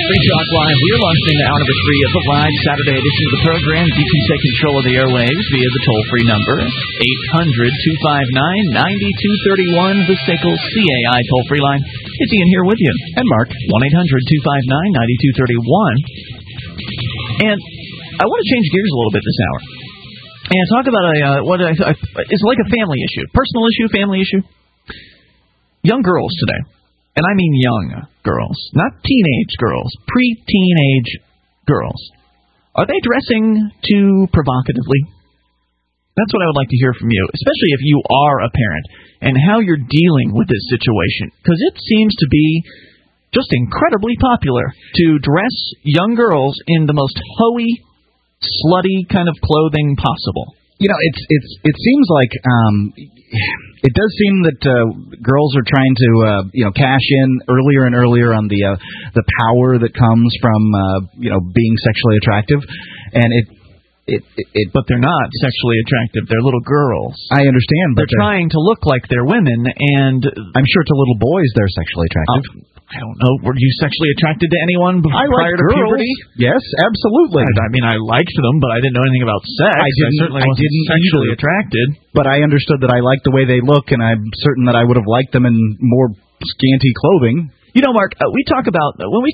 Free Talk Live. We are launching the Out of the Tree of the live Saturday edition of the program. You can take control of the airwaves via the toll-free number, 800-259-9231, the SACL CAI toll-free line. It's Ian here with you. And Mark. 1-800-259-9231. And I want to change gears a little bit this hour and talk about it's like a family issue, personal issue, family issue. Young girls today, and I mean young girls, not teenage girls, pre-teenage girls. Are they dressing too provocatively? That's what I would like to hear from you, especially if you are a parent, and how you're dealing with this situation, because it seems to be just incredibly popular to dress young girls in the most hoey, slutty kind of clothing possible. You know, it seems like it does seem that girls are trying to cash in earlier and earlier on the power that comes from being sexually attractive, and but they're not sexually attractive. They're little girls. I understand, but they're trying to look like they're women, and I'm sure to little boys they're sexually attractive. I don't know. Were you sexually attracted to anyone prior to puberty? Yes, absolutely. I mean, I liked them, but I didn't know anything about sex. I certainly wasn't sexually attracted. But I understood that I liked the way they look, and I'm certain that I would have liked them in more scanty clothing. You know, Mark, when we talk about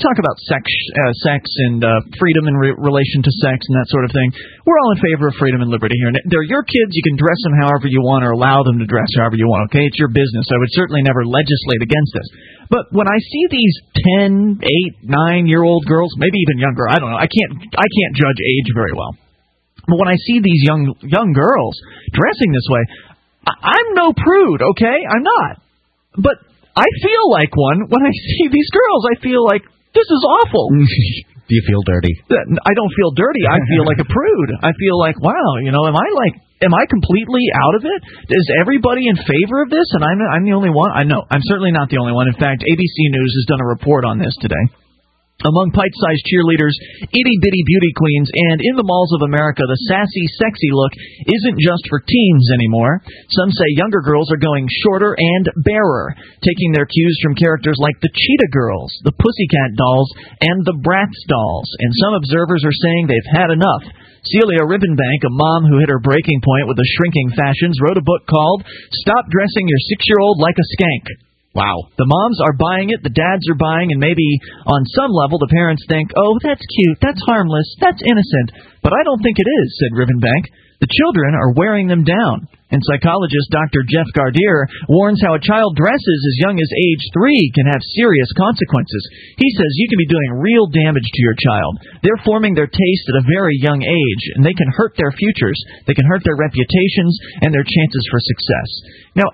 sex and freedom in relation to sex and that sort of thing, we're all in favor of freedom and liberty here. And they're your kids. You can dress them however you want or allow them to dress however you want, okay? It's your business. I would certainly never legislate against this. But when I see these 10, 8, 9-year-old girls, maybe even younger, I don't know. I can't judge age very well. But when I see these young girls dressing this way, I'm no prude, okay? I'm not. But I feel like one when I see these girls. I feel like this is awful. Do you feel dirty? I don't feel dirty. I feel like a prude. I feel like, wow, am I completely out of it? Is everybody in favor of this? And I'm the only one? I know. I'm certainly not the only one. In fact, ABC News has done a report on this today. Among pint-sized cheerleaders, itty-bitty beauty queens, and in the malls of America, the sassy, sexy look isn't just for teens anymore. Some say younger girls are going shorter and barer, taking their cues from characters like the Cheetah Girls, the Pussycat Dolls, and the Bratz Dolls. And some observers are saying they've had enough. Celia Ribbenbank, a mom who hit her breaking point with the shrinking fashions, wrote a book called Stop Dressing Your 6-Year-Old Like a Skank. Wow. The moms are buying it, the dads are buying, and maybe on some level the parents think, oh, that's cute, that's harmless, that's innocent. But I don't think it is, said Ribbenbank. The children are wearing them down. And psychologist Dr. Jeff Gardier warns how a child dresses as young as age 3 can have serious consequences. He says you can be doing real damage to your child. They're forming their taste at a very young age, and they can hurt their futures, they can hurt their reputations, and their chances for success. Now,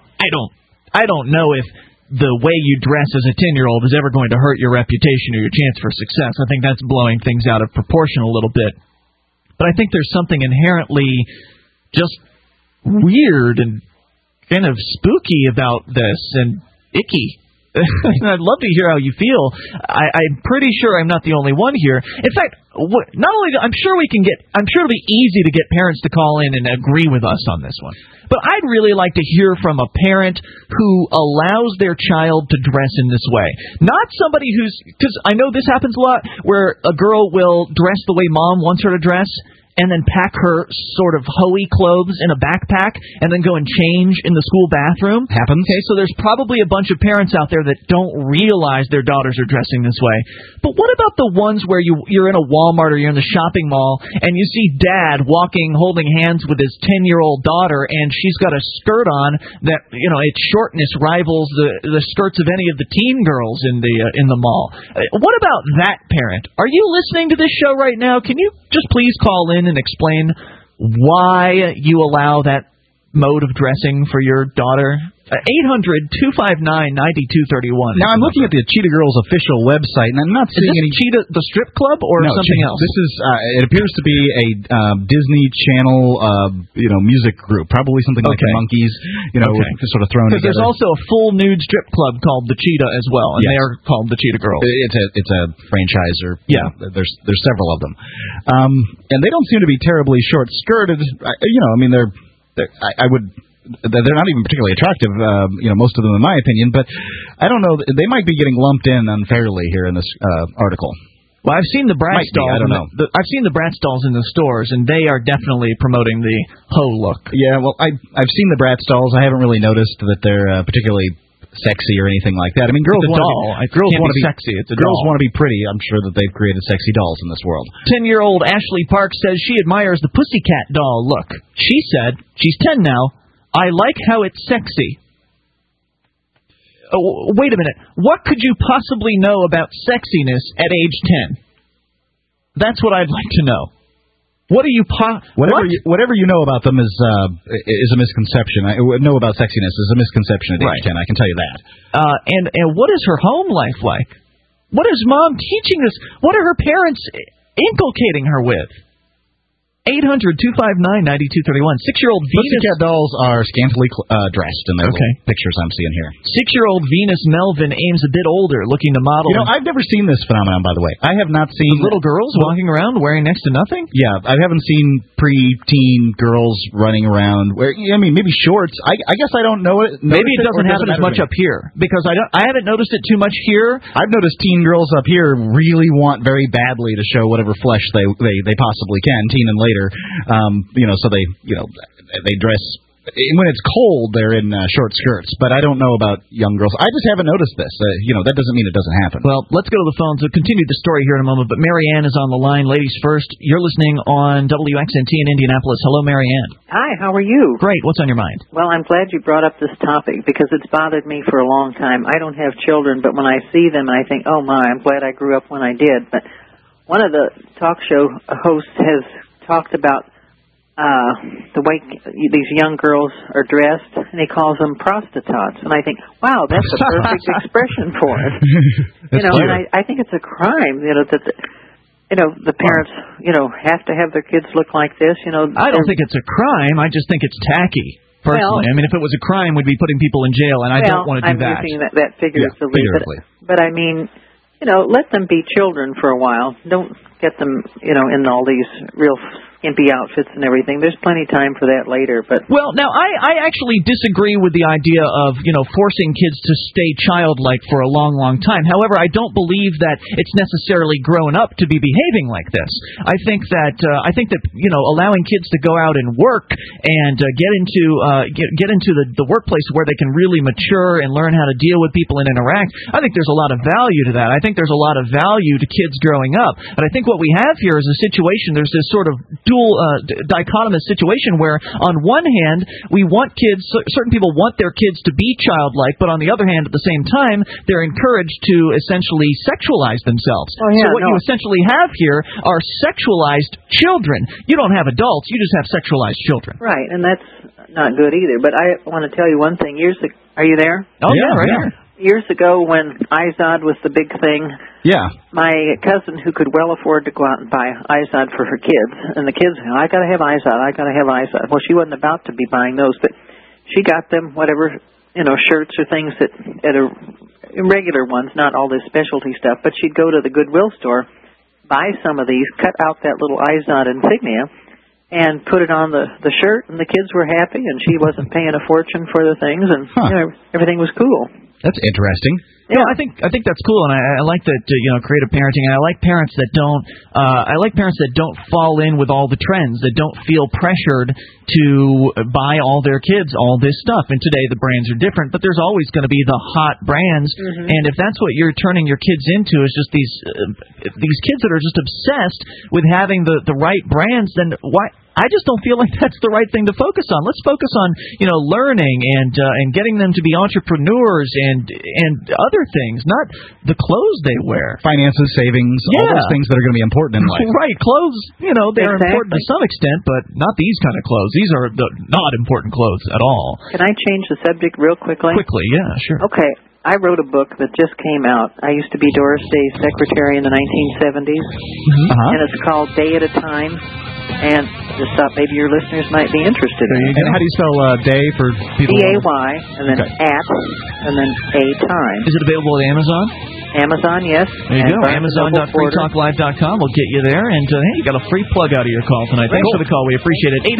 I don't know if the way you dress as a 10-year-old is ever going to hurt your reputation or your chance for success. I think that's blowing things out of proportion a little bit. But I think there's something inherently just weird and kind of spooky about this and icky. I'd love to hear how you feel. I'm pretty sure I'm not the only one here. In fact, not only I'm sure it'll be easy to get parents to call in and agree with us on this one. But I'd really like to hear from a parent who allows their child to dress in this way. Not somebody because I know this happens a lot, where a girl will dress the way mom wants her to dress, and then pack her sort of hoey clothes in a backpack, and then go and change in the school bathroom. Happens. Okay, so there's probably a bunch of parents out there that don't realize their daughters are dressing this way. But what about the ones where you're in a Walmart or you're in the shopping mall, and you see dad walking, holding hands with his 10-year-old daughter, and she's got a skirt on that, its shortness rivals the skirts of any of the teen girls in the mall. What about that parent? Are you listening to this show right now? Can you just please call in and explain why you allow that mode of dressing for your daughter? 800-259-9231. Now, I'm looking at the Cheetah Girls official website, and I'm not seeing any... Cheetah, the strip club, or something else? This is, it appears to be a Disney Channel, music group, probably something like the Monkees, sort of thrown together. Because there's also a full nude strip club called the Cheetah as well, and they are called the Cheetah Girls. It's a franchise, or there's several of them, and they don't seem to be terribly short-skirted. They're not even particularly attractive, most of them, in my opinion. But I don't know. They might be getting lumped in unfairly here in this article. Well, I've seen the Bratz dolls. I don't know. I've seen the Bratz dolls in the stores, and they are definitely promoting the hoe look. Yeah, well, I've seen the Bratz dolls. I haven't really noticed that they're particularly sexy or anything like that. I mean, girls want to be sexy. It's a girls doll. want to be pretty. I'm sure that they've created sexy dolls in this world. 10-year-old Ashley Park says she admires the Pussycat doll look. She said, she's 10 now, I like how it's sexy. Oh, wait a minute. What could you possibly know about sexiness at age 10? That's what I'd like to know. What do you whatever you know about them is a misconception. Know about sexiness is a misconception at age 10. I can tell you that. And what is her home life like? What is Mom teaching us? What are her parents inculcating her with? 800-259-9231. 6-year-old Venus. Pussycat dolls are scantily dressed in their little pictures I'm seeing here. 6-year-old Venus Melvin aims a bit older, looking to model. You know, I've never seen this phenomenon, by the way. I have not seen little girls walking around wearing next to nothing. Yeah, I haven't seen pre-teen girls running around wearing. I mean, maybe shorts. I guess I don't know it. Maybe it doesn't happen as much up here because I haven't noticed it too much here. I've noticed teen girls up here really want very badly to show whatever flesh they possibly can. Teen and later. So they dress. When it's cold, they're in short skirts. But I don't know about young girls. I just haven't noticed this. That doesn't mean it doesn't happen. Well, let's go to the phones. We'll continue the story here in a moment. But Marianne is on the line. Ladies first. You're listening on WXNT in Indianapolis. Hello, Marianne. Hi, how are you? Great. What's on your mind? Well, I'm glad you brought up this topic because it's bothered me for a long time. I don't have children, but when I see them, I think, oh, my, I'm glad I grew up when I did. But one of the talk show hosts has talked about the way these young girls are dressed, and he calls them prostitutes. And I think, wow, that's a perfect expression for it. And I think it's a crime, that the parents, have to have their kids look like this. I don't think it's a crime. I just think it's tacky. Personally, I mean, if it was a crime, we'd be putting people in jail, and I don't want to do that. I'm using that figuratively. Yeah, but I mean, let them be children for a while. Don't get them, in all these real skimpy outfits and everything. There's plenty of time for that later. But well, now I actually disagree with the idea of forcing kids to stay childlike for a long, long time. However, I don't believe that it's necessarily grown up to be behaving like this. I think that allowing kids to go out and work and get into the workplace where they can really mature and learn how to deal with people and interact. I think there's a lot of value to that. I think there's a lot of value to kids growing up. But I think what we have here is a situation. There's this sort of dual dichotomous situation where on one hand we want kids, certain people want their kids to be childlike, but on the other hand at the same time they're encouraged to essentially sexualize themselves. So what you essentially have here are sexualized children. You don't have adults, you just have sexualized children. Right, and that's not good either. But I want to tell you one thing. Are you there? Oh yeah, right here. Years ago when iZod was the big thing, my cousin who could well afford to go out and buy iZod for her kids, and the kids, I got to have iZod. Well, she wasn't about to be buying those, but she got them whatever, shirts or things that regular ones, not all this specialty stuff, but she'd go to the Goodwill store, buy some of these, cut out that little iZod insignia, and put it on the shirt, and the kids were happy, and she wasn't paying a fortune for the things, and everything was cool. That's interesting. Yeah, I think that's cool, and I like that creative parenting, and I like parents that don't fall in with all the trends, that don't feel pressured to buy all their kids all this stuff. And today the brands are different, but there's always going to be the hot brands. Mm-hmm. And if that's what you're turning your kids into, is just these kids that are just obsessed with having the right brands, then why? I just don't feel like that's the right thing to focus on. Let's focus on, learning and getting them to be entrepreneurs and other things, not the clothes they wear. Finances, savings, all those things that are going to be important in life. Right. Clothes, they're important to some extent, but not these kind of clothes. These are the not important clothes at all. Can I change the subject real quickly? Quickly, yeah, sure. Okay. I wrote a book that just came out. I used to be Doris Day's secretary in the 1970s, and it's called Day at a Time. And just thought maybe your listeners might be interested in it. And how do you spell day for people? D-A-Y, and then at, and then a time. Is it available at Amazon? Amazon, yes. There you go. Amazon.freetalklive.com will get you there. And, hey, you got a free plug out of your call tonight. Thanks for the call. We appreciate it.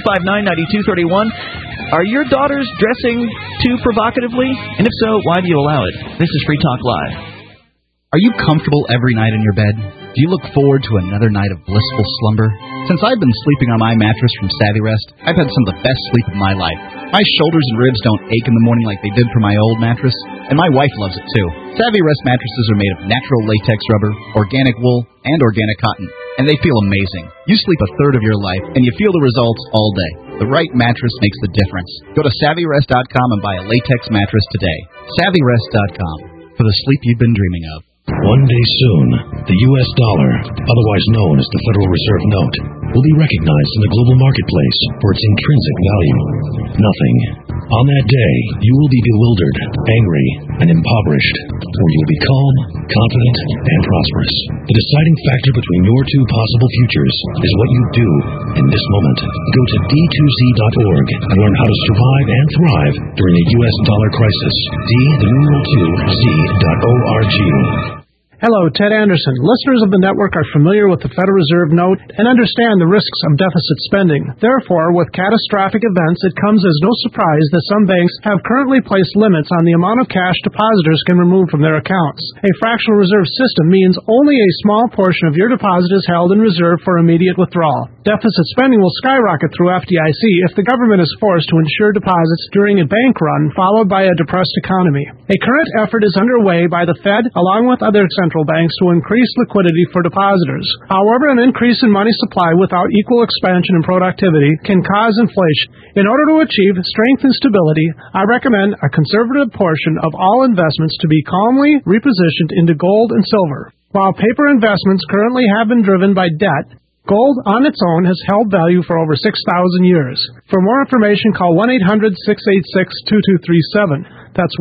800-259-9231. Are your daughters dressing too provocatively? And if so, why do you allow it? This is Free Talk Live. Are you comfortable every night in your bed? Do you look forward to another night of blissful slumber? Since I've been sleeping on my mattress from Savvy Rest, I've had some of the best sleep of my life. My shoulders and ribs don't ache in the morning like they did for my old mattress, and my wife loves it too. Savvy Rest mattresses are made of natural latex rubber, organic wool, and organic cotton, and they feel amazing. You sleep a third of your life, and you feel the results all day. The right mattress makes the difference. Go to SavvyRest.com and buy a latex mattress today. SavvyRest.com, for the sleep you've been dreaming of. One day soon, the U.S. dollar, otherwise known as the Federal Reserve Note, will be recognized in the global marketplace for its intrinsic value. Nothing. On that day, you will be bewildered, angry, and impoverished, or you will be calm, confident, and prosperous. The deciding factor between your two possible futures is what you do in this moment. Go to d2z.org and learn how to survive and thrive during a U.S. dollar crisis. D2z.org. Hello, Ted Anderson. Listeners of the network are familiar with the Federal Reserve Note and understand the risks of deficit spending. Therefore, with catastrophic events, it comes as no surprise that some banks have currently placed limits on the amount of cash depositors can remove from their accounts. A fractional reserve system means only a small portion of your deposit is held in reserve for immediate withdrawal. Deficit spending will skyrocket through FDIC if the government is forced to insure deposits during a bank run followed by a depressed economy. A current effort is underway by the Fed along with other central banks to increase liquidity for depositors. However, an increase in money supply without equal expansion and productivity can cause inflation. In order to achieve strength and stability, I recommend a conservative portion of all investments to be calmly repositioned into gold and silver. While paper investments currently have been driven by debt, gold on its own has held value for over 6,000 years. For more information, call 1-800-686-2237. That's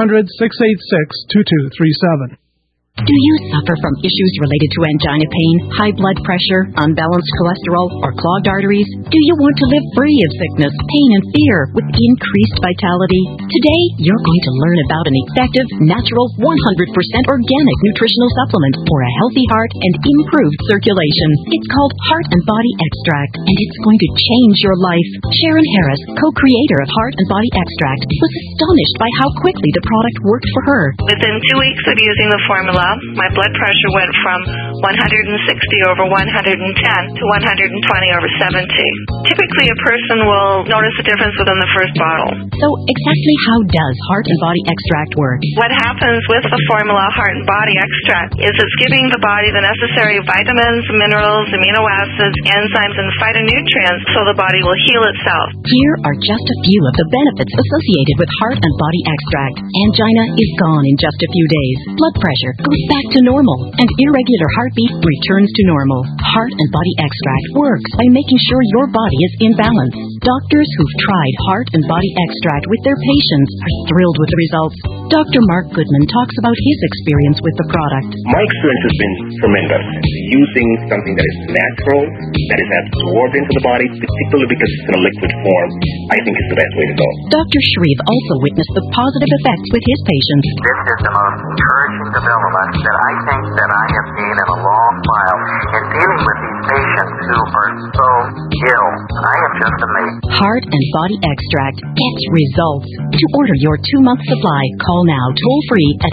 1-800-686-2237. Do you suffer from issues related to angina pain, high blood pressure, unbalanced cholesterol, or clogged arteries? Do you want to live free of sickness, pain, and fear with increased vitality? Today, you're going to learn about an effective, natural, 100% organic nutritional supplement for a healthy heart and improved circulation. It's called Heart and Body Extract, and it's going to change your life. Sharon Harris, co-creator of Heart and Body Extract, was astonished by how quickly the product worked for her. Within 2 weeks of using the formula, my blood pressure went from 160/110 to 120/70. Typically, a person will notice a difference within the first bottle. So exactly how does Heart and Body Extract work? What happens with the formula Heart and Body Extract is it's giving the body the necessary vitamins, minerals, amino acids, enzymes, and phytonutrients so the body will heal itself. Here are just a few of the benefits associated with Heart and Body Extract. Angina is gone in just a few days. Blood pressure goes back to normal, and irregular heartbeat returns to normal. Heart and Body Extract works by making sure your body is in balance. Doctors who've tried Heart and Body Extract with their patients are thrilled with the results. Dr. Mark Goodman talks about his experience with the product. My experience has been tremendous. Using something that is natural, that is absorbed into the body, particularly because it's in a liquid form, I think is the best way to go. Dr. Shreve also witnessed the positive effects with his patients. This is the most encouraging development that I think that I have seen in a long while in dealing with these patients who are so ill. I am just amazed. Heart and Body Extract gets results. To order your 2-month supply, call now toll-free at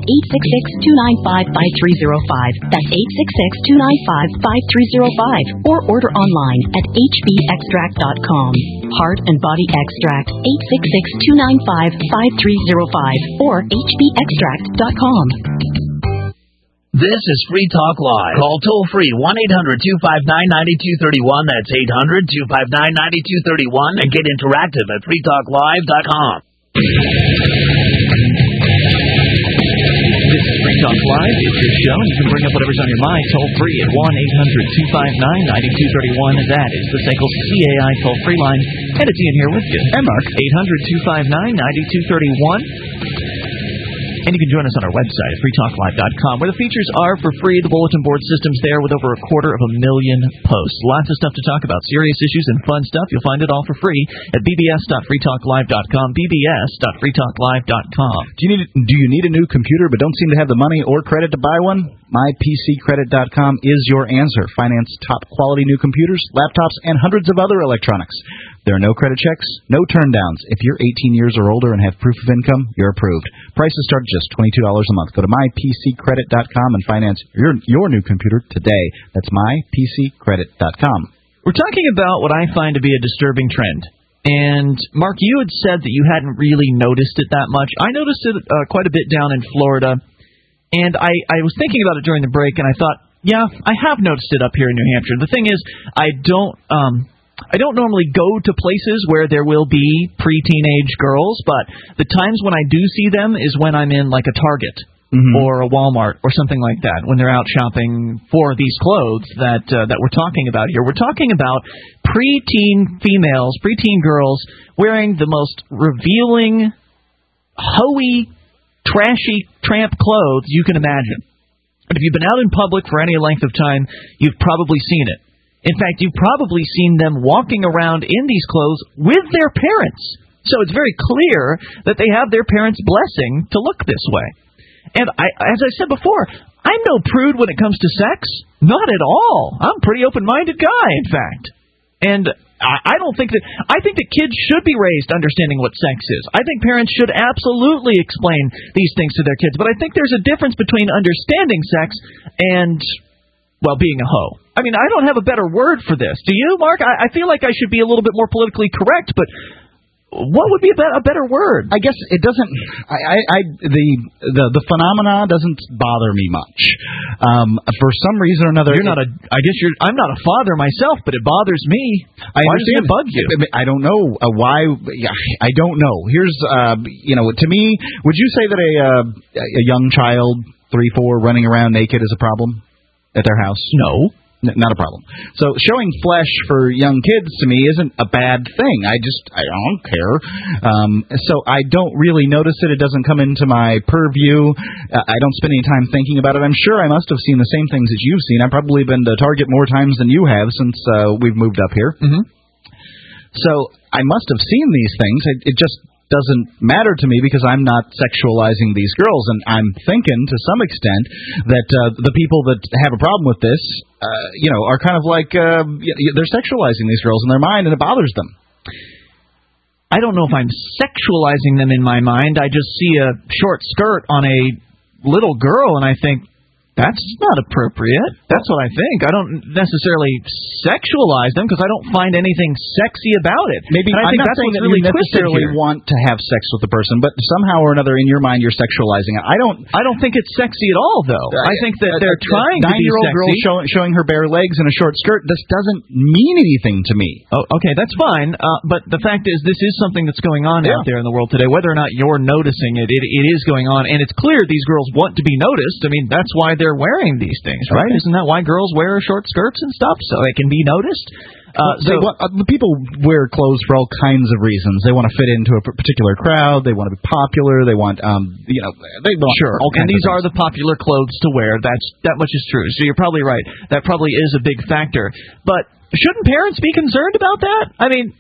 866-295-5305. That's 866-295-5305. Or order online at hbextract.com. Heart and Body Extract, 866-295-5305 or hbextract.com. This is Free Talk Live. Call toll-free 1-800-259-9231. That's 800-259-9231. And get interactive at freetalklive.com. This is Free Talk Live. It's your show. You can bring up whatever's on your mind toll-free at 1-800-259-9231. That is the SACL CAI toll-free line. And it's Ian here with you. And Mark. 800-259-9231. And you can join us on our website at freetalklive.com, where the features are for free. The bulletin board system's there with over 250,000 posts. Lots of stuff to talk about, serious issues and fun stuff. You'll find it all for free at bbs.freetalklive.com, bbs.freetalklive.com. Do you need a new computer but don't seem to have the money or credit to buy one? MyPCCredit.com is your answer. Finance top quality new computers, laptops, and hundreds of other electronics. There are no credit checks, no turndowns. If you're 18 years or older and have proof of income, you're approved. Prices start at just $22 a month. Go to mypccredit.com and finance your new computer today. That's mypccredit.com. We're talking about what I find to be a disturbing trend. And, Mark, you had said that you hadn't really noticed it that much. I noticed it quite a bit down in Florida. And I was thinking about it during the break, and I thought, yeah, I have noticed it up here in New Hampshire. The thing is, I don't normally go to places where there will be pre-teenage girls, but the times when I do see them is when I'm in like a Target or a Walmart or something like that, when they're out shopping for these clothes that we're talking about here. We're talking about pre-teen females, pre-teen girls wearing the most revealing, hoey, trashy tramp clothes you can imagine. And if you've been out in public for any length of time, you've probably seen it. In fact, you've probably seen them walking around in these clothes with their parents. So it's very clear that they have their parents' blessing to look this way. And as I said before, I'm no prude when it comes to sex. Not at all. I'm a pretty open-minded guy, in fact. And I think that kids should be raised understanding what sex is. I think parents should absolutely explain these things to their kids. But I think there's a difference between understanding sex and, well, being a hoe. I mean, I don't have a better word for this. Do you, Mark? I feel like I should be a little bit more politically correct, but what would be a better word? I guess it doesn't. The phenomena doesn't bother me much. For some reason or another, I'm not a father myself, but it bothers me. Why does it bug you? I don't know why. I don't know. Here's to me, would you say that a young child, 3, 4, running around naked is a problem at their house? No. Not a problem. So showing flesh for young kids to me isn't a bad thing. I don't care. So I don't really notice it. It doesn't come into my purview. I don't spend any time thinking about it. I'm sure I must have seen the same things that you've seen. I've probably been to Target more times than you have since we've moved up here. Mm-hmm. So I must have seen these things. It just doesn't matter to me because I'm not sexualizing these girls, and I'm thinking to some extent that the people that have a problem with this, are kind of like they're sexualizing these girls in their mind, and it bothers them. I don't know if I'm sexualizing them in my mind. I just see a short skirt on a little girl, and I think, that's not appropriate. That's what I think. I don't necessarily sexualize them because I don't find anything sexy about it. Maybe I'm not saying that you necessarily want to have sex with the person, but somehow or another in your mind you're sexualizing it. I don't think it's sexy at all, though. I think that they're trying to be sexy. 9-year-old girl showing her bare legs in a short skirt. This doesn't mean anything to me. Oh, okay, that's fine. But the fact is, this is something that's going on out there in the world today. Whether or not you're noticing it, it is going on, and it's clear these girls want to be noticed. I mean, that's why they're wearing these things, right? Okay. Isn't that why girls wear short skirts and stuff, so they can be noticed? The people wear clothes for all kinds of reasons. They want to fit into a particular crowd. They want to be popular. They want, they want sure. All kinds and these of are the popular clothes to wear. That much is true. So you're probably right. That probably is a big factor. But shouldn't parents be concerned about that? I mean,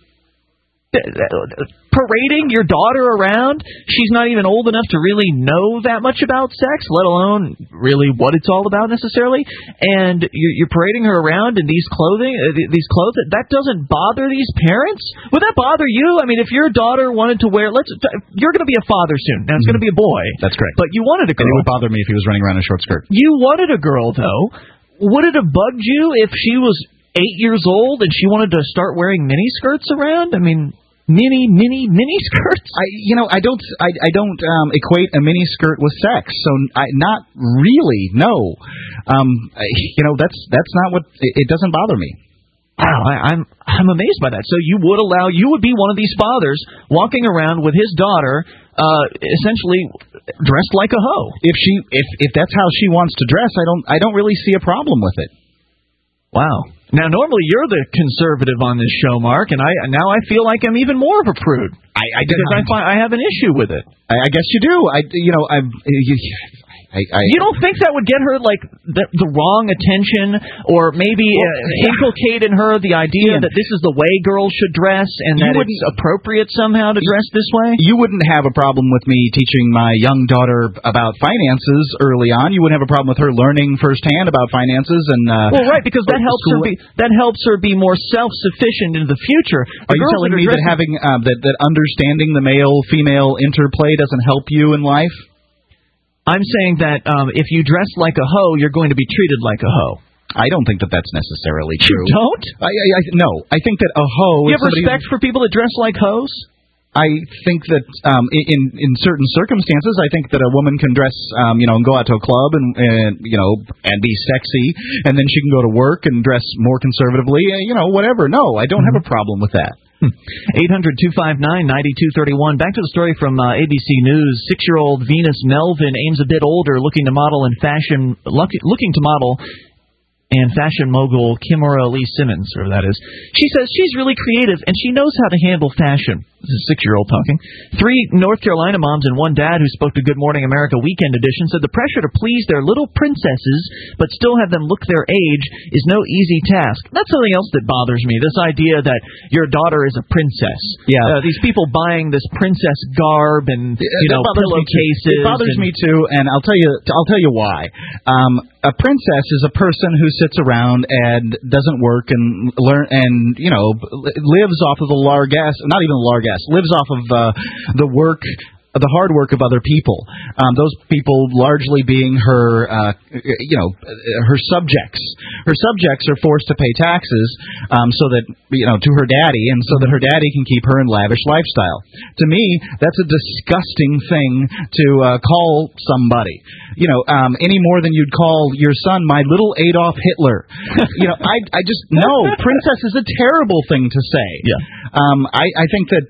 parading your daughter around, she's not even old enough to really know that much about sex, let alone really what it's all about necessarily, and you're parading her around in these clothes, that doesn't bother these parents? Would that bother you? I mean, if your daughter wanted to wear, you're going to be a father soon, now it's going to be a boy. That's correct. But you wanted a girl. And it would bother me if he was running around in a short skirt. You wanted a girl, though. Would it have bugged you if she was 8 years old and she wanted to start wearing mini skirts around? I mean, mini skirts? I don't equate a mini skirt with sex. So not really. No. That's not what. It doesn't bother me. Wow, I'm amazed by that. So you would be one of these fathers walking around with his daughter, essentially dressed like a hoe. If that's how she wants to dress, I don't really see a problem with it. Wow. Now, normally you're the conservative on this show, Mark, and now I feel like I'm even more of a prude. I have an issue with it. I guess you do. You don't think that would get her like the wrong attention, or maybe inculcate in her the idea that this is the way girls should dress and that it's appropriate somehow to dress this way? You wouldn't have a problem with me teaching my young daughter about finances early on. You wouldn't have a problem with her learning firsthand about finances and. Well, right, because that helps her be more self-sufficient in the future. Are you telling me that having that understanding the male-female interplay doesn't help you in life? I'm saying that if you dress like a hoe, you're going to be treated like a hoe. I don't think that that's necessarily true. You don't? No. I think that a hoe... You have respect for people that dress like hoes? I think that in certain circumstances, I think that a woman can dress, and go out to a club and be sexy, and then she can go to work and dress more conservatively, whatever. No, I don't have a problem with that. 800-259-9231. Back to the story from ABC News. 6-year-old Venus Melvin aims a bit older, looking to model and fashion mogul Kimora Lee Simmons, or that is. She says she's really creative and she knows how to handle fashion. This is a 6-year-old talking. 3 North Carolina moms and 1 dad who spoke to Good Morning America Weekend Edition said the pressure to please their little princesses but still have them look their age is no easy task. That's something else that bothers me, this idea that your daughter is a princess. Yeah. These people buying this princess garb and pillowcases. It bothers me too, and I'll tell you why. A princess is a person who sits around and doesn't work and learn and lives off of the largesse, not even the largesse, lives off of the hard work of other people. Those people largely being her subjects. Her subjects are forced to pay taxes so that to her daddy, and so that her daddy can keep her in lavish lifestyle. To me, that's a disgusting thing to call somebody. Any more than you'd call your son my little Adolf Hitler. I just princess is a terrible thing to say. Yeah. I think that.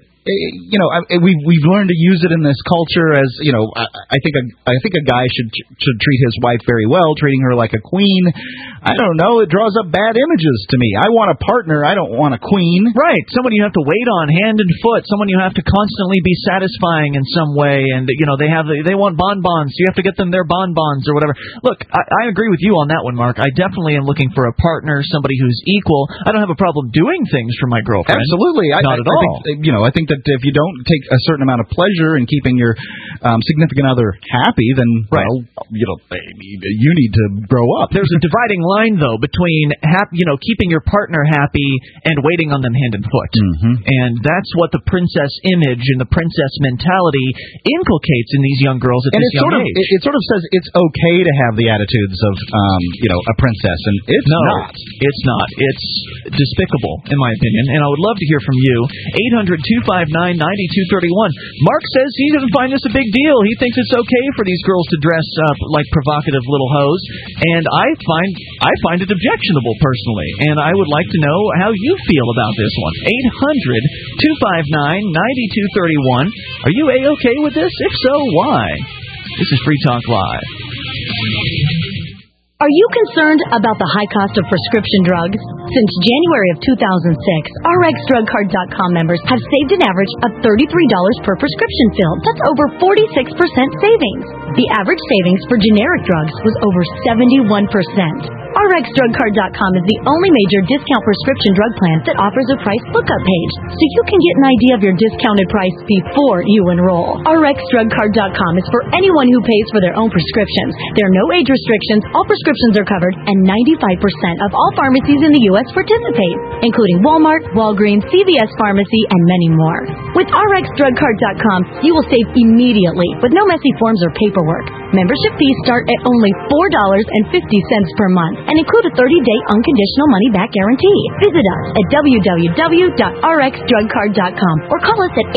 We've learned to use it in this culture as I think a guy should treat his wife very well, treating her like a queen. I don't know. It draws up bad images to me. I want a partner. I don't want a queen. Right. Someone you have to wait on hand and foot. Someone you have to constantly be satisfying in some way. And they want bonbons. So you have to get them their bonbons or whatever. Look, I agree with you on that one, Mark. I definitely am looking for a partner, somebody who's equal. I don't have a problem doing things for my girlfriend. Absolutely. Not at all. I think that if you don't take a certain amount of pleasure in keeping your significant other happy, then you need to grow up. There's a dividing line though between keeping your partner happy and waiting on them hand and foot. Mm-hmm. And that's what the princess image and the princess mentality inculcates in these young girls at this young age. It sort of says it's okay to have the attitudes of a princess, and it's not. It's not. It's despicable in my opinion. And I would love to hear from you. 800-259-9231. Mark says he doesn't find this a big deal. He thinks it's okay for these girls to dress up like provocative little hoes, and I find it objectionable personally. And I would like to know how you feel about this one. 800-259-9231. Are you A-okay with this? If so, why? This is Free Talk Live. Are you concerned about the high cost of prescription drugs? Since January of 2006, RxDrugCard.com members have saved an average of $33 per prescription filled. That's over 46% savings. The average savings for generic drugs was over 71%. RxDrugCard.com is the only major discount prescription drug plan that offers a price lookup page, so you can get an idea of your discounted price before you enroll. RxDrugCard.com is for anyone who pays for their own prescriptions. There are no age restrictions, all prescriptions are covered, and 95% of all pharmacies in the U.S. participate, including Walmart, Walgreens, CVS Pharmacy, and many more. With RxDrugCard.com, you will save immediately with no messy forms or paperwork. Membership fees start at only $4.50 per month and include a 30-day unconditional money-back guarantee. Visit us at www.rxdrugcard.com or call us at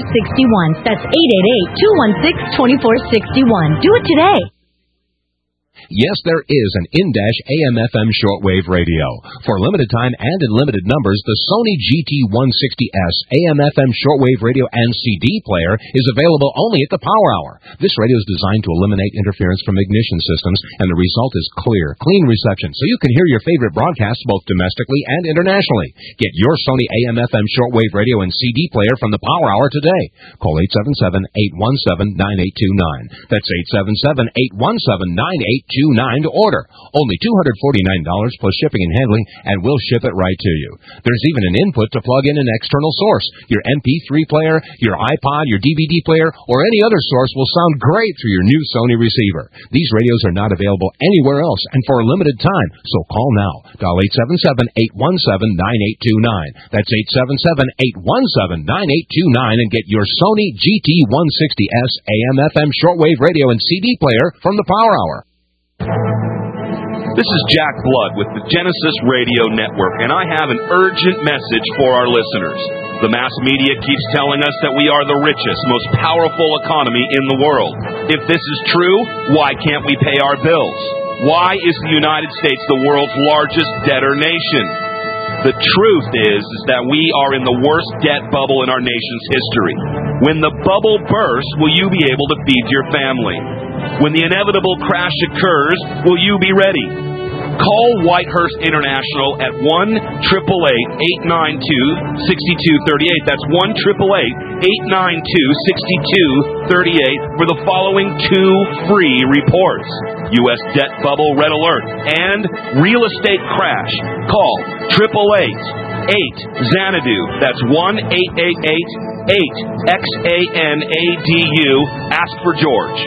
888-216-2461. That's 888-216-2461. Do it today. Yes, there is an in-dash AM/FM shortwave radio. For limited time and in limited numbers, the Sony GT160S AM/FM shortwave radio and CD player is available only at the Power Hour. This radio is designed to eliminate interference from ignition systems, and the result is clear, clean reception, so you can hear your favorite broadcasts both domestically and internationally. Get your Sony AM/FM shortwave radio and CD player from the Power Hour today. Call 877-817-9829. That's 877-817-9829 to order. Only $249 plus shipping and handling, and we'll ship it right to you. There's even an input to plug in an external source. Your MP3 player, your iPod, your DVD player, or any other source will sound great through your new Sony receiver. These radios are not available anywhere else and for a limited time, so call now. Dial 877-817-9829. That's 877-817-9829 and get your Sony GT160S AM/FM shortwave radio and CD player from the Power Hour. This is Jack Blood with the Genesis Radio Network, and I have an urgent message for our listeners. The mass media keeps telling us that we are the richest, most powerful economy in the world. If this is true, why can't we pay our bills? Why is the United States the world's largest debtor nation? The truth is that we are in the worst debt bubble in our nation's history. When the bubble bursts, will you be able to feed your family? When the inevitable crash occurs, will you be ready? Call Whitehurst International at 1-888-892-6238. That's 1-888-892-6238 for the following 2 free reports: U.S. Debt Bubble Red Alert and Real Estate Crash. Call 888-8-XANADU. That's 1-888-8-XANADU. Ask for George.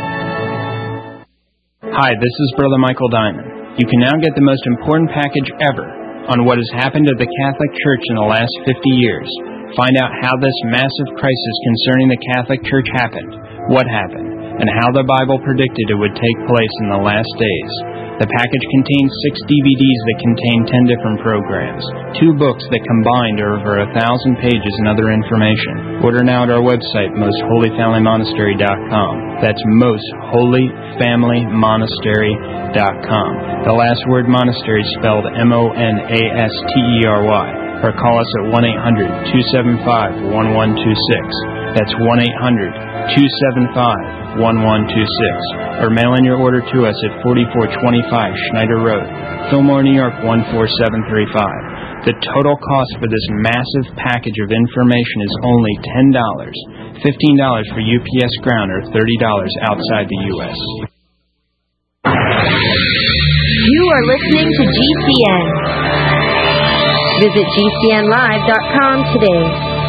Hi, this is Brother Michael Diamond. You can now get the most important package ever on what has happened to the Catholic Church in the last 50 years. Find out how this massive crisis concerning the Catholic Church happened, what happened, and how the Bible predicted it would take place in the last days. The package contains 6 DVDs that contain 10 different programs, 2 books that combined are over 1,000 pages and other information. Order now at our website, mostholyfamilymonastery.com. That's mostholyfamilymonastery.com. The last word monastery is spelled MONASTERY. Or call us at 1-800-275-1126. That's 1-800-275-1126. Or mail in your order to us at 4425 Schneider Road, Fillmore, New York 14735. The total cost for this massive package of information is only $10, $15 for UPS Ground, or $30 outside the U.S. You are listening to GCN. Visit GCNlive.com today.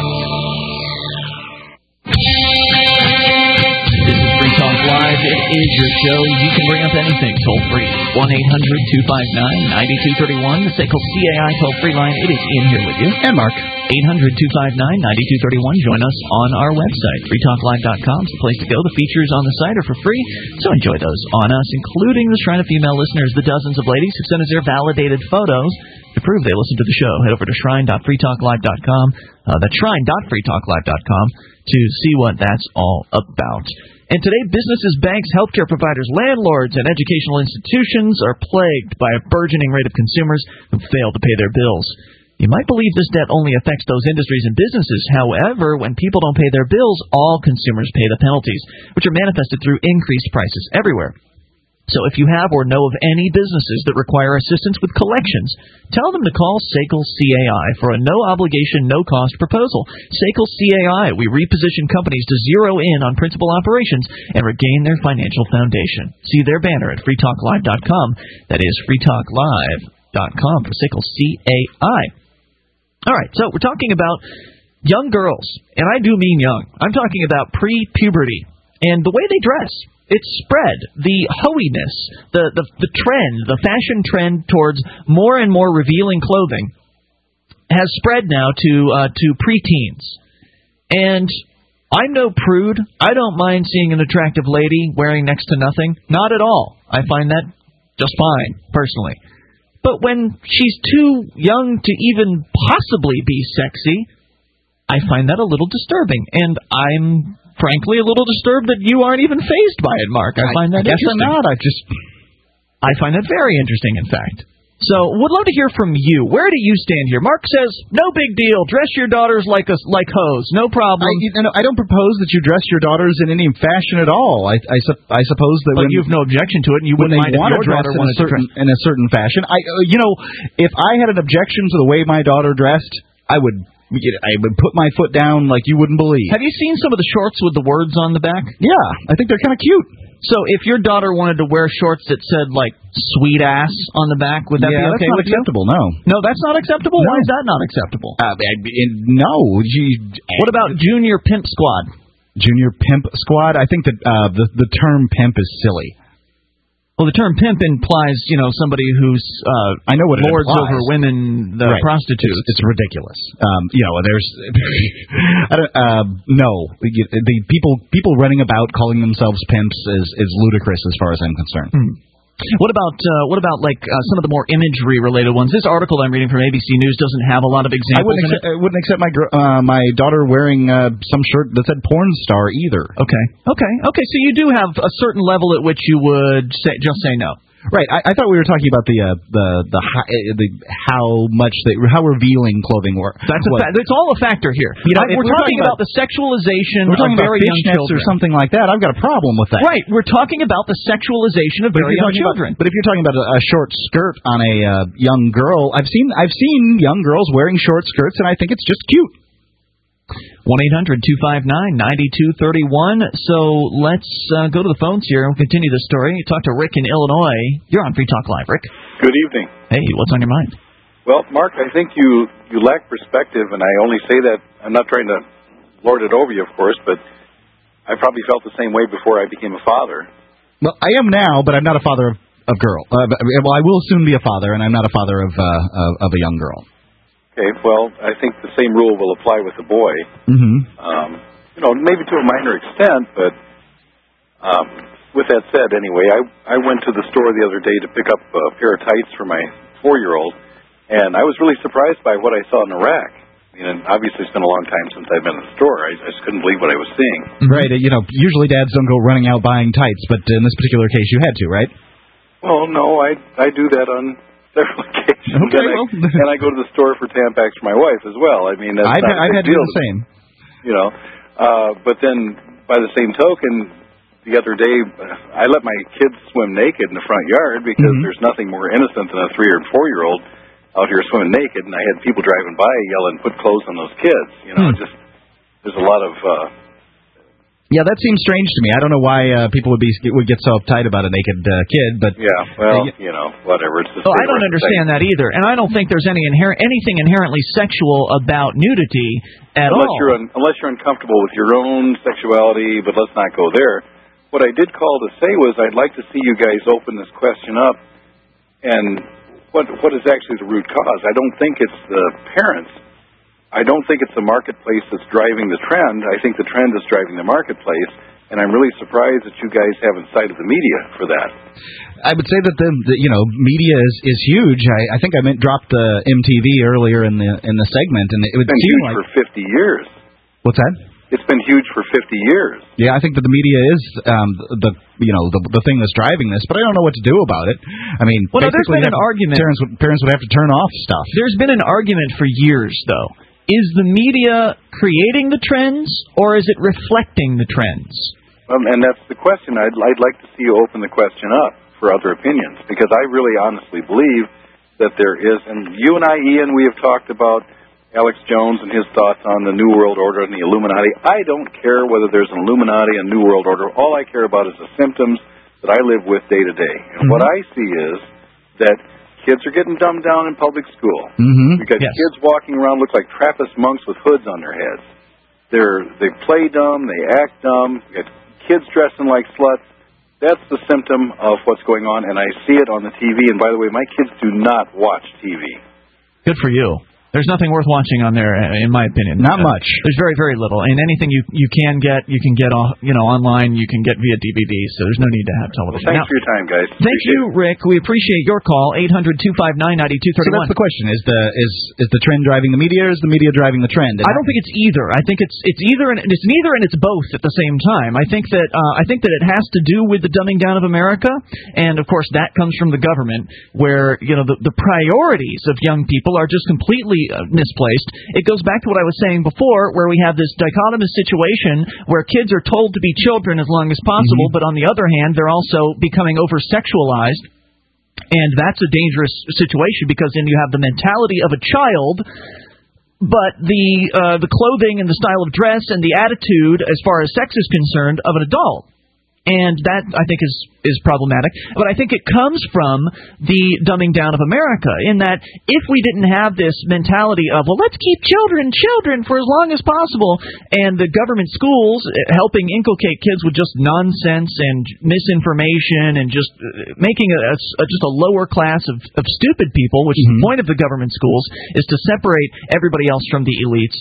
This is Free Talk Live. It is your show. You can bring up anything toll free. 1-800-259-9231. The SACL CAI toll free line. It is in here with you. And Mark. 800-259-9231. Join us on our website. freetalklive.com is the place to go. The features on the site are for free, so enjoy those on us, including the Shrine of Female listeners, the dozens of ladies who sent us their validated photos to prove they listen to the show. Head over to shrine.freetalklive.com. That's shrine.freetalklive.com to see what that's all about. And today, businesses, banks, healthcare providers, landlords, and educational institutions are plagued by a burgeoning rate of consumers who fail to pay their bills. You might believe this debt only affects those industries and businesses. However, when people don't pay their bills, all consumers pay the penalties, which are manifested through increased prices everywhere. So if you have or know of any businesses that require assistance with collections, tell them to call SACL CAI for a no-obligation, no-cost proposal. SACL CAI, we reposition companies to zero in on principal operations and regain their financial foundation. See their banner at freetalklive.com. That is freetalklive.com for SACL CAI. All right, so we're talking about young girls, and I do mean young. I'm talking about pre-puberty and the way they dress. It's spread. The hoeiness, the trend, the fashion trend towards more and more revealing clothing has spread now to preteens. And I'm no prude. I don't mind seeing an attractive lady wearing next to nothing. Not at all. I find that just fine, personally. But when she's too young to even possibly be sexy, I find that a little disturbing. And I'm frankly a little disturbed that you aren't even fazed by it, Mark. I find that interesting. I guess I'm not. I find that very interesting, in fact. So, would love to hear from you. Where do you stand here? Mark says, no big deal. Dress your daughters like hoes. No problem. I don't propose that you dress your daughters in any fashion at all. I suppose that but you have no objection to it, and you wouldn't mind if your daughter wanted to dress in a certain fashion. If I had an objection to the way my daughter dressed, I would put my foot down like you wouldn't believe. Have you seen some of the shorts with the words on the back? Yeah, I think they're kind of cute. So if your daughter wanted to wear shorts that said, like, sweet ass on the back, would that be okay with you? That's not acceptable, no. No, that's not acceptable? No. Why is that not acceptable? No. What about Junior Pimp Squad? Junior Pimp Squad? I think that the term pimp is silly. Well, the term pimp implies, somebody who's I know what it lords implies. over women, the prostitutes. It's ridiculous. There's the people running about calling themselves pimps is ludicrous as far as I'm concerned. What about some of the more imagery related ones? This article I'm reading from ABC News doesn't have a lot of examples. I wouldn't accept my daughter wearing some shirt that said porn star either. Okay. So you do have a certain level at which you would just say no. Right. I thought we were talking about how revealing clothing were. It's all a factor here. We're talking about the sexualization of very young children or something like that. I've got a problem with that. Right. We're talking about the sexualization of very young children. But if you're talking about a short skirt on a young girl, I've seen young girls wearing short skirts, and I think it's just cute. 1-800-259-9231. So let's go to the phones here and continue the story. Talk to Rick in Illinois. You're on Free Talk Live, Rick. Good evening. Hey, what's on your mind? Well, Mark, I think you lack perspective, and I only say that, I'm not trying to lord it over you, of course, but I probably felt the same way before I became a father. Well, I am now, but I'm not a father of girl. Well, I will soon be a father, and I'm not a father of a young girl. Okay, well, I think the same rule will apply with the boy. Mm-hmm. Maybe to a minor extent, but with that said, anyway, I went to the store the other day to pick up a pair of tights for my 4-year-old, and I was really surprised by what I saw in the rack. Obviously it's been a long time since I've been in the store. I just couldn't believe what I was seeing. Right, usually dads don't go running out buying tights, but in this particular case you had to, right? Well, no, I do that on several occasions. Okay, and I go to the store for Tampax for my wife as well. I mean, that's I've had to do the same. But then by the same token, the other day I let my kids swim naked in the front yard because there's nothing more innocent than a 3- or 4-year-old out here swimming naked, and I had people driving by yelling, "Put clothes on those kids!" Just there's a lot of. Yeah, that seems strange to me. I don't know why people would get so uptight about a naked kid, but whatever. It's just I don't understand that either, and I don't think there's anything inherently sexual about nudity at all. Unless you're uncomfortable with your own sexuality, but let's not go there. What I did call to say was I'd like to see you guys open this question up, and what is actually the root cause? I don't think it's the parents. I don't think it's the marketplace that's driving the trend. I think the trend is driving the marketplace, and I'm really surprised that you guys haven't cited the media for that. I would say that the media is huge. I think I dropped MTV earlier in the segment, and it would seem huge like for 50 years. What's that? It's been huge for 50 years. Yeah, I think that the media is the thing that's driving this, but I don't know what to do about it. I mean, there's been an argument. Parents would have to turn off stuff. There's been an argument for years, though. Is the media creating the trends, or is it reflecting the trends? And that's the question. I'd like to see you open the question up for other opinions, because I really honestly believe that there is, and you and I, Ian, we have talked about Alex Jones and his thoughts on the New World Order and the Illuminati. I don't care whether there's an Illuminati and New World Order. All I care about is the symptoms that I live with day to day. And what I see is that kids are getting dumbed down in public school. We've got kids walking around look like Trappist monks with hoods on their heads. They play dumb, they act dumb. We've got kids dressing like sluts. That's the symptom of what's going on, and I see it on the TV. And by the way, my kids do not watch TV. Good for you. There's nothing worth watching on there, in my opinion. Not much. There's very, very little. And anything you can get online. You can get via DVD. So there's no need to have television. Well, thanks for your time, guys. Thank you, Rick. We appreciate your call. 800-259-9231. So that's the question: is the trend driving the media, or is the media driving the trend? I don't think it's either. I think it's either and it's both at the same time. I think that it has to do with the dumbing down of America, and of course that comes from the government, where the priorities of young people are just completely misplaced. It goes back to what I was saying before, where we have this dichotomous situation where kids are told to be children as long as possible, but on the other hand, they're also becoming over-sexualized. And that's a dangerous situation, because then you have the mentality of a child, but the clothing and the style of dress and the attitude as far as sex is concerned of an adult. And that, I think, is problematic. But I think it comes from the dumbing down of America, in that if we didn't have this mentality of, well, let's keep children for as long as possible, and the government schools helping inculcate kids with just nonsense and misinformation and just making just a lower class of stupid people, which is the point of the government schools, is to separate everybody else from the elites.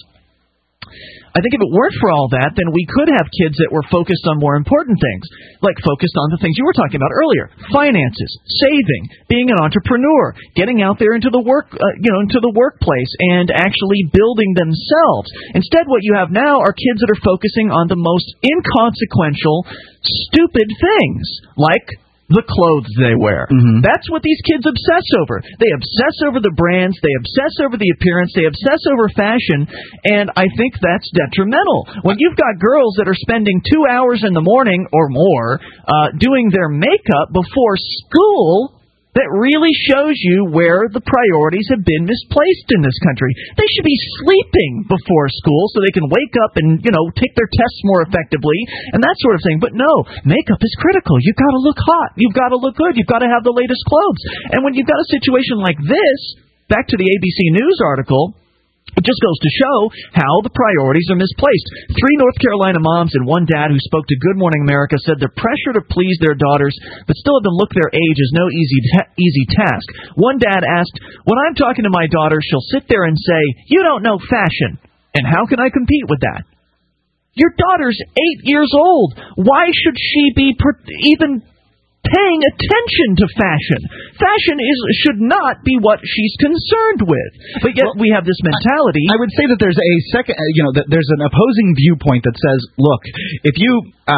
I think if it weren't for all that, then we could have kids that were focused on more important things, like focused on the things you were talking about earlier: finances, saving, being an entrepreneur, getting out there into the workplace and actually building themselves. Instead, what you have now are kids that are focusing on the most inconsequential, stupid things, like the clothes they wear. That's what these kids obsess over. They obsess over the brands, they obsess over the appearance, they obsess over fashion, and I think that's detrimental. When you've got girls that are spending 2 hours in the morning or more doing their makeup before school, that really shows you where the priorities have been misplaced in this country. They should be sleeping before school so they can wake up and, take their tests more effectively and that sort of thing. But no, makeup is critical. You've got to look hot. You've got to look good. You've got to have the latest clothes. And when you've got a situation like this, back to the ABC News article, it just goes to show how the priorities are misplaced. 3 North Carolina moms and 1 dad who spoke to Good Morning America said the pressure to please their daughters but still have them look their age is no easy task. 1 dad asked, "When I'm talking to my daughter, she'll sit there and say, 'You don't know fashion.' And how can I compete with that?" Your daughter's 8 years old. Why should she be even paying attention to fashion? Fashion should not be what she's concerned with. But yet we have this mentality. I would say that there's a second, that there's an opposing viewpoint that says, look, if you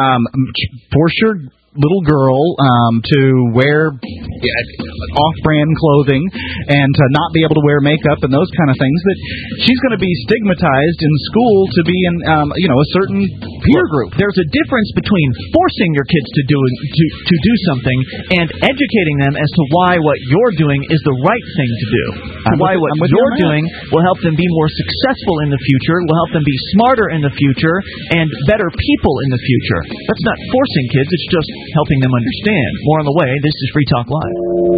force your little girl to wear off-brand clothing and to not be able to wear makeup and those kind of things, that she's going to be stigmatized in school to be in a certain peer group. There's a difference between forcing your kids to do something and educating them as to why what you're doing is the right thing to do. Why what you're doing will help them be more successful in the future, will help them be smarter in the future, and better people in the future. That's not forcing kids, it's just helping them understand. More on the way. This is Free Talk Live.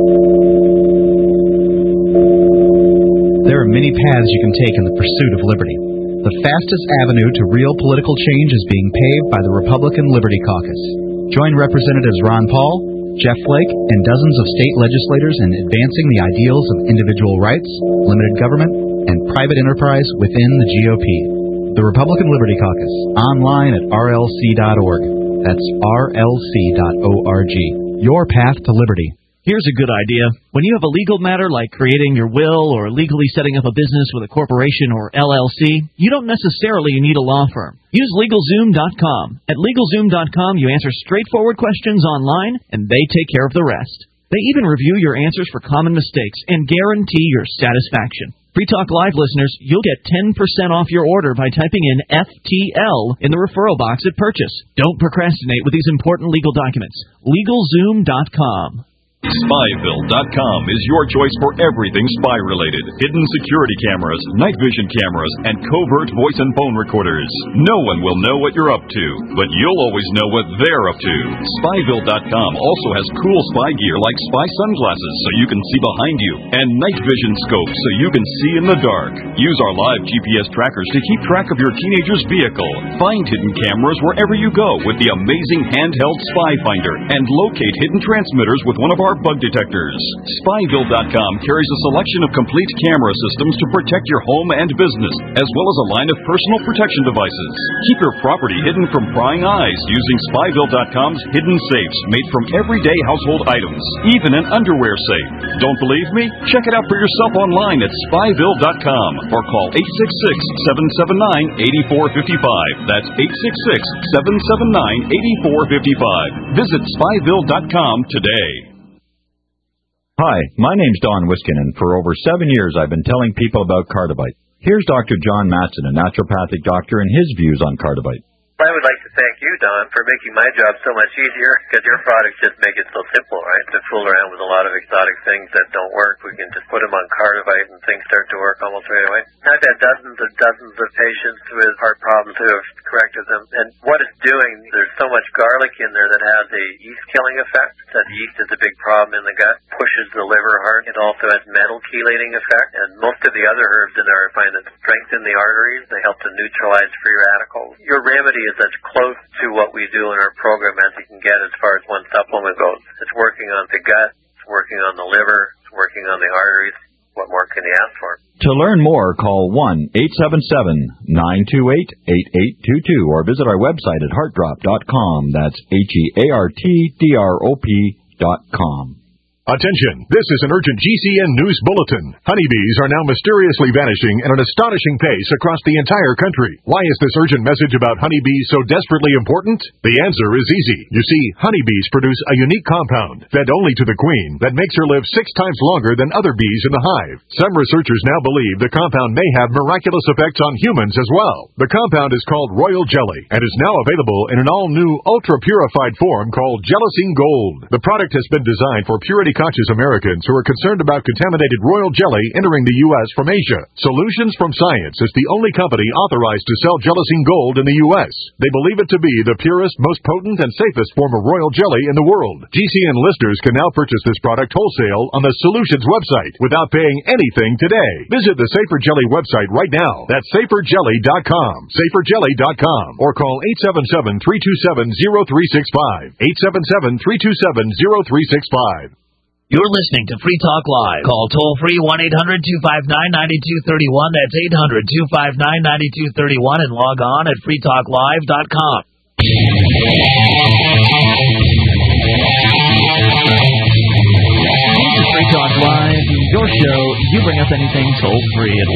There are many paths you can take in the pursuit of liberty. The fastest avenue to real political change is being paved by the Republican Liberty Caucus. Join Representatives Ron Paul, Jeff Flake, and dozens of state legislators in advancing the ideals of individual rights, limited government, and private enterprise within the GOP. The Republican Liberty Caucus, online at rlc.org. That's rlc.org. Your path to liberty. Here's a good idea. When you have a legal matter like creating your will or legally setting up a business with a corporation or LLC, you don't necessarily need a law firm. Use LegalZoom.com. At LegalZoom.com, you answer straightforward questions online, and they take care of the rest. They even review your answers for common mistakes and guarantee your satisfaction. Free Talk Live listeners, you'll get 10% off your order by typing in FTL in the referral box at purchase. Don't procrastinate with these important legal documents. LegalZoom.com. Spyville.com is your choice for everything spy-related. Hidden security cameras, night vision cameras, and covert voice and phone recorders. No one will know what you're up to, but you'll always know what they're up to. Spyville.com also has cool spy gear like spy sunglasses so you can see behind you, and night vision scopes so you can see in the dark. Use our live GPS trackers to keep track of your teenager's vehicle. Find hidden cameras wherever you go with the amazing handheld Spy Finder, and locate hidden transmitters with one of our or bug detectors. Spyville.com carries a selection of complete camera systems to protect your home and business, as well as a line of personal protection devices. Keep your property hidden from prying eyes using Spyville.com's hidden safes made from everyday household items, even an underwear safe. Don't believe me? Check it out for yourself online at Spyville.com or call 866-779-8455. That's 866-779-8455. Visit Spyville.com today. Hi, my name's Don Wiskin, and for over 7 years I've been telling people about Cardivite. Here's Dr. John Matson, a naturopathic doctor, and his views on Cardivite. I would like to thank you, Don, for making my job so much easier, because your products just make it so simple, right? To fool around with a lot of exotic things that don't work, we can just put them on Cardivite and things start to work almost right away. I've had dozens of patients with heart problems who have corrected them, and what it's doing, there's so much garlic in there that has a yeast-killing effect. That yeast is a big problem in the gut, pushes the liver hard. It also has metal chelating effect, and most of the other herbs in there I find that strengthen the arteries. They help to neutralize free radicals. Your remedy is as close to what we do in our program as you can get as far as one supplement goes. It's working on the gut, it's working on the liver, it's working on the arteries. What more can you ask for? To learn more, call 1-877-928-8822 or visit our website at heartdrop.com. That's HEARTDROP.com. Attention, this is an urgent GCN news bulletin. Honeybees are now mysteriously vanishing at an astonishing pace across the entire country. Why is this urgent message about honeybees so desperately important? The answer is easy. You see, honeybees produce a unique compound, fed only to the queen, that makes her live 6 times longer than other bees in the hive. Some researchers now believe the compound may have miraculous effects on humans as well. The compound is called Royal Jelly and is now available in an all-new, ultra-purified form called Gelacine Gold. The product has been designed for purity-conscious Americans who are concerned about contaminated royal jelly entering the U.S. from Asia. Solutions from Science is the only company authorized to sell Gelacine Gold in the U.S. They believe it to be the purest, most potent, and safest form of royal jelly in the world. GCN listeners can now purchase this product wholesale on the Solutions website without paying anything today. Visit the Safer Jelly website right now. That's saferjelly.com. Saferjelly.com. Or call 877-327-0365. 877-327-0365. You're listening to Free Talk Live. Call toll-free 1-800-259-9231. That's 800-259-9231 and log on at freetalklive.com. Free Talk Live, your show. You bring up anything toll-free at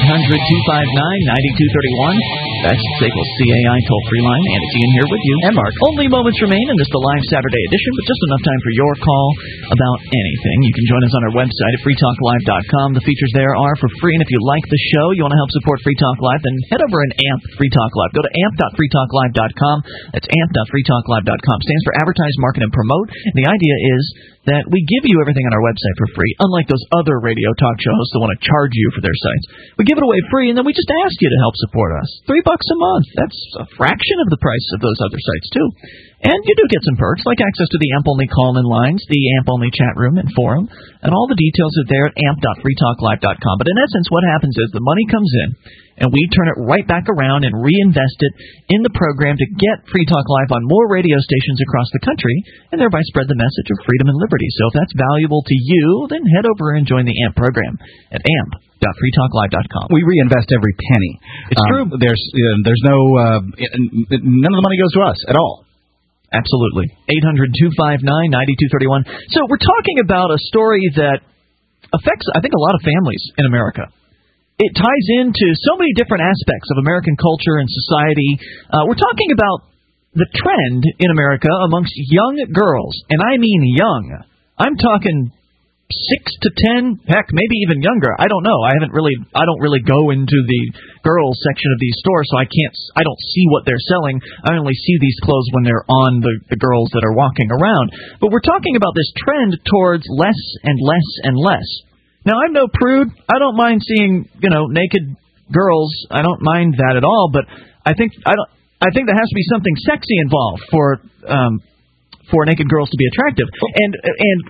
1-800-259-9231. That's SACL's CAI toll-free line, and it's Ian here with you. And Mark. Only moments remain in this, the live Saturday edition, but just enough time for your call about anything. You can join us on our website at freetalklive.com. The features there are for free, and if you like the show, you want to help support Free Talk Live, then head over and AMP Free Talk Live. Go to amp.freetalklive.com. That's amp.freetalklive.com. Stands for Advertise, Market, and Promote. And the idea is that we give you everything on our website for free, unlike those other radio talk show hosts that want to charge you for their sites. We give it away free, and then we just ask you to help support us. $3 a month. That's a fraction of the price of those other sites, too. And you do get some perks, like access to the AMP-only call-in lines, the AMP-only chat room and forum, and all the details are there at amp.freetalklive.com. But in essence, what happens is the money comes in, and we turn it right back around and reinvest it in the program to get Free Talk Live on more radio stations across the country, and thereby spread the message of freedom and liberty. So if that's valuable to you, then head over and join the AMP program at amp.freetalklive.com. We reinvest every penny. It's true. There's no none of the money goes to us at all. Absolutely. 800-259-9231. So we're talking about a story that affects, I think, a lot of families in America. It ties into so many different aspects of American culture and society. We're talking about the trend in America amongst young girls, and I mean young. I'm talking 6 to 10, heck, maybe even younger. I don't know. I don't really go into the girls section of these stores, so I don't see what they're selling. I only see these clothes when they're on the girls that are walking around. But we're talking about this trend towards less and less and less. Now, I'm no prude. I don't mind seeing, naked girls. I don't mind that at all. But I think there has to be something sexy involved for naked girls to be attractive. And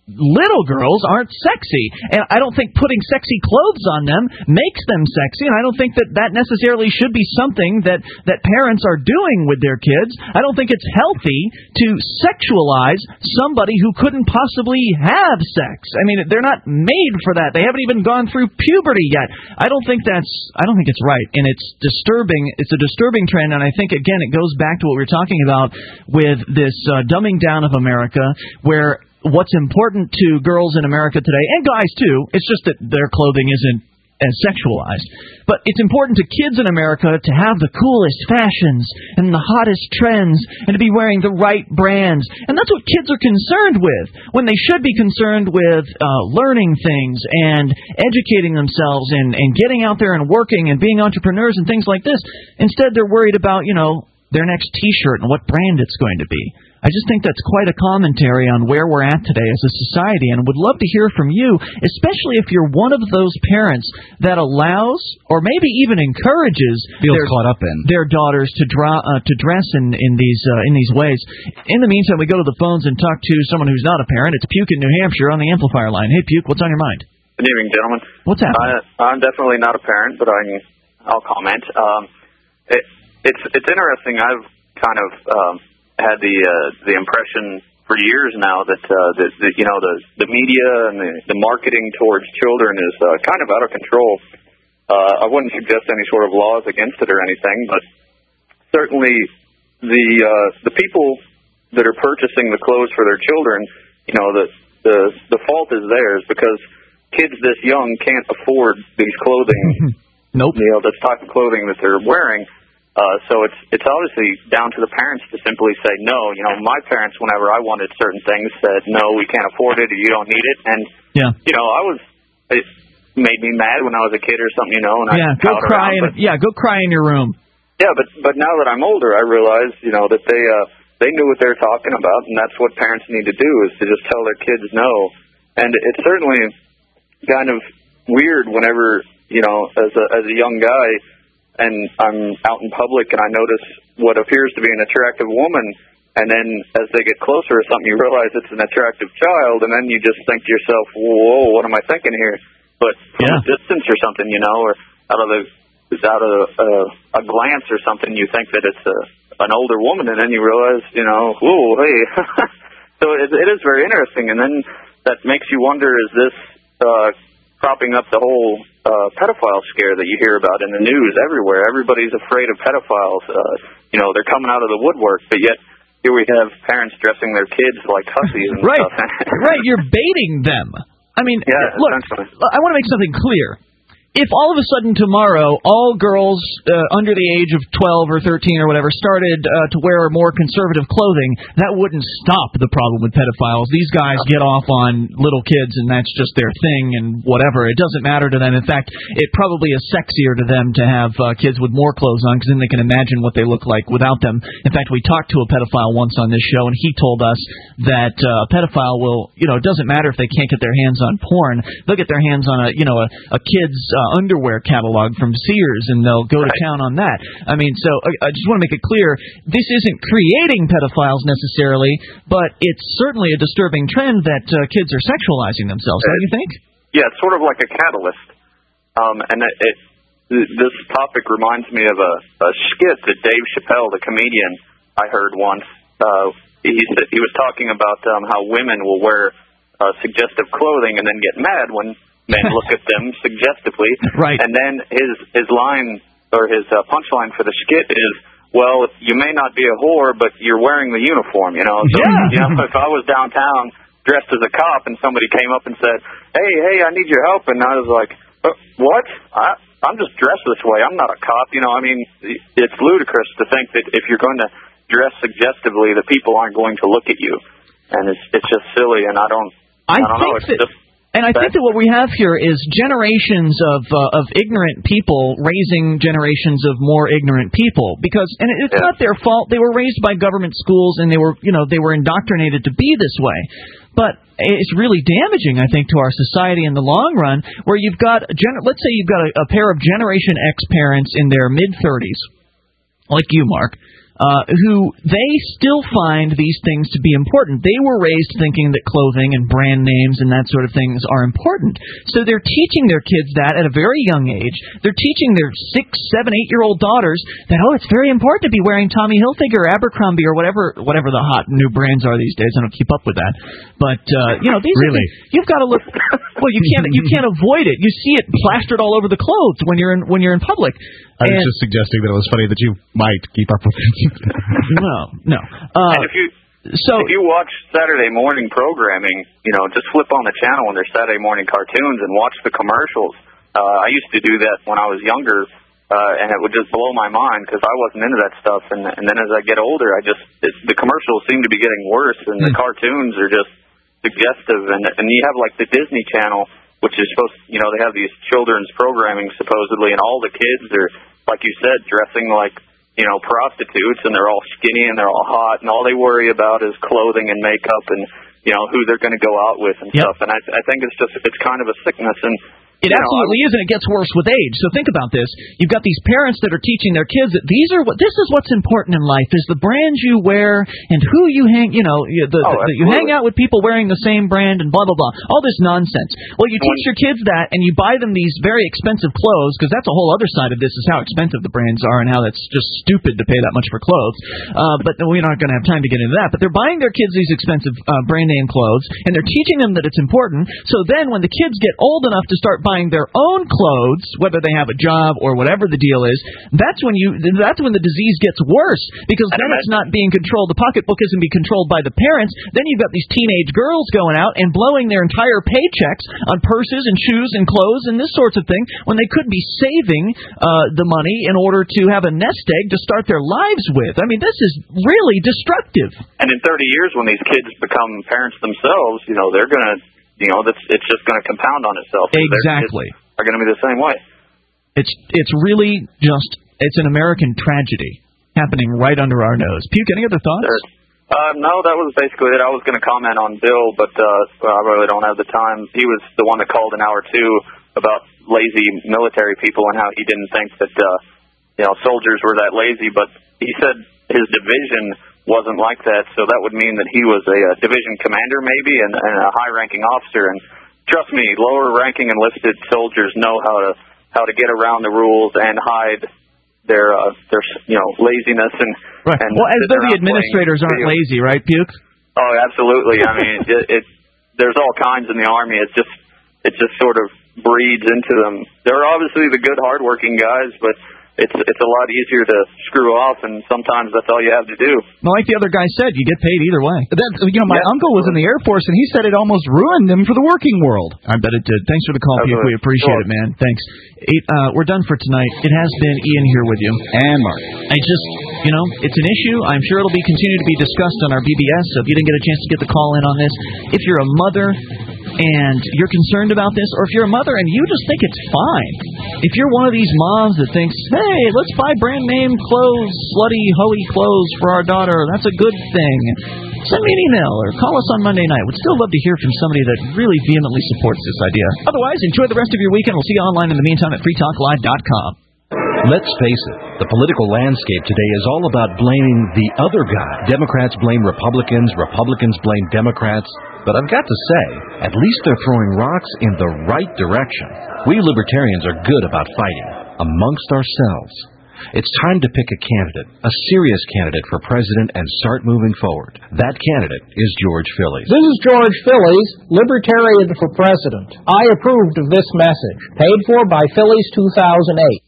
little girls aren't sexy, and I don't think putting sexy clothes on them makes them sexy, and I don't think that necessarily should be something that parents are doing with their kids. I don't think it's healthy to sexualize somebody who couldn't possibly have sex. I mean, they're not made for that. They haven't even gone through puberty yet. I don't think it's right, and it's disturbing. It's a disturbing trend, and I think, again, it goes back to what we were talking about with this dumbing down of America, where what's important to girls in America today, and guys too, it's just that their clothing isn't as sexualized. But it's important to kids in America to have the coolest fashions and the hottest trends and to be wearing the right brands. And that's what kids are concerned with, when they should be concerned with learning things and educating themselves and getting out there and working and being entrepreneurs and things like this. Instead, they're worried about, their next T-shirt and what brand it's going to be. I just think that's quite a commentary on where we're at today as a society, and would love to hear from you, especially if you're one of those parents that allows or maybe even encourages their daughters to dress in these ways. In the meantime, we go to the phones and talk to someone who's not a parent. It's Puke in New Hampshire on the amplifier line. Hey, Puke, what's on your mind? Good evening, gentlemen. What's happening? I'm definitely not a parent, but I'll comment. It's interesting. I've kind of had the impression for years now that the media and the marketing towards children is kind of out of control. I wouldn't suggest any sort of laws against it or anything, but certainly the people that are purchasing the clothes for their children, the fault is theirs, because kids this young can't afford these clothing. Nope. This type of clothing that they're wearing. So it's obviously down to the parents to simply say no. My parents, whenever I wanted certain things, said no, we can't afford it, or you don't need it. And it made me mad when I was a kid or something, and go cry in your room. Yeah, but now that I'm older, I realize that they knew what they were talking about, and that's what parents need to do, is to just tell their kids no. And it's certainly kind of weird whenever as a young guy, and I'm out in public and I notice what appears to be an attractive woman, and then as they get closer or something, you realize it's an attractive child, and then you just think to yourself, whoa, what am I thinking here? But from a distance or something, or out of a glance or something, you think that it's an older woman, and then you realize, whoa, hey. So it is very interesting, and then that makes you wonder, is this propping up the whole pedophile scare that you hear about in the news everywhere? Everybody's afraid of pedophiles. They're coming out of the woodwork, but yet here we have parents dressing their kids like hussies and stuff. Right, you're baiting them. I mean, look, I want to make something clear. If all of a sudden tomorrow all girls under the age of 12 or 13 or whatever started to wear more conservative clothing, that wouldn't stop the problem with pedophiles. These guys get off on little kids, and that's just their thing and whatever. It doesn't matter to them. In fact, it probably is sexier to them to have kids with more clothes on, because then they can imagine what they look like without them. In fact, we talked to a pedophile once on this show, and he told us that a pedophile will, it doesn't matter if they can't get their hands on porn. They'll get their hands on a kid's underwear catalog from Sears, and they'll go to town on that. I mean, so I just want to make it clear, this isn't creating pedophiles necessarily, but it's certainly a disturbing trend that kids are sexualizing themselves. Don't you think? Yeah, it's sort of like a catalyst. And this topic reminds me of a skit that Dave Chappelle, the comedian, I heard once. He was talking about how women will wear suggestive clothing and then get mad when men look at them suggestively. Right. And then his line, or his punchline for the skit is, well, you may not be a whore, but you're wearing the uniform, So, if I was downtown dressed as a cop and somebody came up and said, hey, I need your help, and I was like, what? I'm just dressed this way. I'm not a cop. I mean, it's ludicrous to think that if you're going to dress suggestively, that people aren't going to look at you. And it's just silly, and I don't know. It's just... And I think that what we have here is generations of ignorant people raising generations of more ignorant people, because it's not their fault. They were raised by government schools, and they were indoctrinated to be this way. But it's really damaging, I think, to our society in the long run, where you've got let's say you've got a pair of Generation X parents in their mid-30s, like you, Mark. who they still find these things to be important. They were raised thinking that clothing and brand names and that sort of things are important. So they're teaching their kids that at a very young age. They're teaching their 6, 7, 8-year-old daughters that, it's very important to be wearing Tommy Hilfiger or Abercrombie or whatever the hot new brands are these days. I don't keep up with that. But, these really? You've got to look. Well, you can't avoid it. You see it plastered all over the clothes when you're in public. I was just suggesting that it was funny that you might keep up with it. No. And if you watch Saturday morning programming, just flip on the channel when there's Saturday morning cartoons and watch the commercials. I used to do that when I was younger, and it would just blow my mind because I wasn't into that stuff. And then as I get older, the commercials seem to be getting worse, and the cartoons are just suggestive. And you have like the Disney Channel, which is supposed, they have these children's programming supposedly, and all the kids are, like you said, dressing like, prostitutes, and they're all skinny and they're all hot, and all they worry about is clothing and makeup and, who they're going to go out with and stuff. And I think it's kind of a sickness. And it absolutely is, and it gets worse with age. So think about this. You've got these parents that are teaching their kids that this is what's important in life, is the brands you wear and who you hang, you hang out with people wearing the same brand and blah, blah, blah. All this nonsense. Well, you teach your kids that, and you buy them these very expensive clothes, because that's a whole other side of this, is how expensive the brands are and how that's just stupid to pay that much for clothes. But we're not going to have time to get into that. But they're buying their kids these expensive brand name clothes, and they're teaching them that it's important. So then when the kids get old enough to start buying their own clothes, whether they have a job or whatever the deal is, that's when the disease gets worse, because then it's not being controlled. The pocketbook isn't being controlled by the parents. Then you've got these teenage girls going out and blowing their entire paychecks on purses and shoes and clothes and this sorts of thing, when they could be saving the money in order to have a nest egg to start their lives with. I mean, this is really destructive. And in 30 years, when these kids become parents themselves, they're going to, it's just going to compound on itself. Exactly. Are going to be the same way. It's really just, it's an American tragedy happening right under our nose. Puke, any other thoughts? Sure. No, that was basically it. I was going to comment on Bill, but I really don't have the time. He was the one that called in hour 2 about lazy military people and how he didn't think that soldiers were that lazy, but he said his division wasn't like that, so that would mean that he was a division commander maybe and a high-ranking officer. And trust me, lower-ranking enlisted soldiers know how to get around the rules and hide their laziness and. Right. And well, as though the administrators aren't lazy, right, Puke? Oh, absolutely. I mean, there's all kinds in the Army. It just sort of breeds into them. They're obviously the good, hardworking guys, but it's a lot easier to screw off, and sometimes that's all you have to do. Well, like the other guy said, you get paid either way. My uncle was in the Air Force, and he said it almost ruined him for the working world. I bet it did. Thanks for the call, Puke. We appreciate it, man. Thanks. We're done for tonight. It has been Ian here with you. And Mark. It's an issue. I'm sure it'll continue to be discussed on our BBS, so if you didn't get a chance to get the call in on this, if you're a mother and you're concerned about this, or if you're a mother and you just think it's fine, if you're one of these moms that thinks, hey, let's buy brand name clothes, slutty, hoey clothes for our daughter, that's a good thing, send me an email or call us on Monday night. We'd still love to hear from somebody that really vehemently supports this idea. Otherwise, enjoy the rest of your weekend. We'll see you online in the meantime at freetalklive.com. Let's face it, the political landscape today is all about blaming the other guy. Democrats blame Republicans, Republicans blame Democrats. But I've got to say, at least they're throwing rocks in the right direction. We libertarians are good about fighting amongst ourselves. It's time to pick a candidate, a serious candidate for president, and start moving forward. That candidate is George Phillies. This is George Phillies, Libertarian for President. I approved of this message. Paid for by Phillies 2008.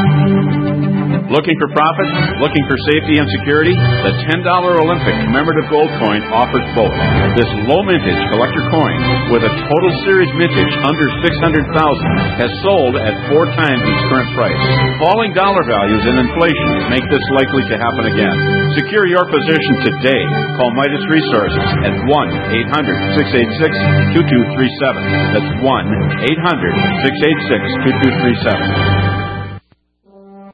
Looking for profit? Looking for safety and security? The $10 Olympic commemorative gold coin offers both. This low mintage collector coin with a total series mintage under $600,000 has sold at 4 times its current price. Falling dollar values and inflation make this likely to happen again. Secure your position today. Call Midas Resources at 1-800-686-2237. That's 1-800-686-2237.